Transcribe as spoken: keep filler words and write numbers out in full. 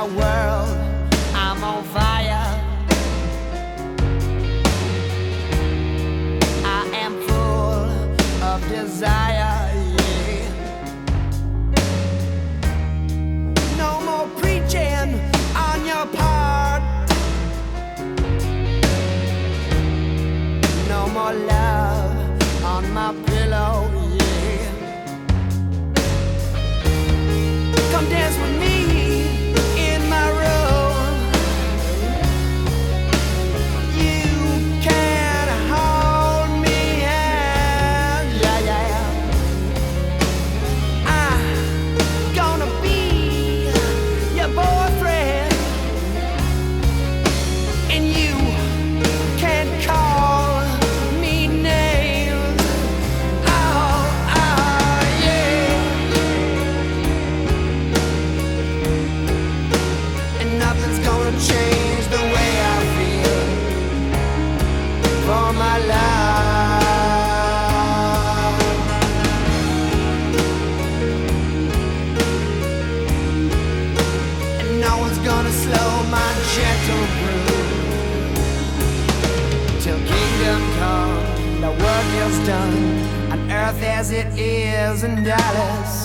world, I'm on fire. I am full of desire, yeah. No more preaching on your part. No more love on my pillow, yeah. Come dance with me in my room. You can hold me hand, yeah, yeah, yeah. I'm gonna be your boyfriend, and you can call me names. Oh, oh, yeah. And nothing's gonna change the way I feel for my love. And no one's gonna slow my gentle groove till kingdom come, the work is done on earth as it is in Dallas.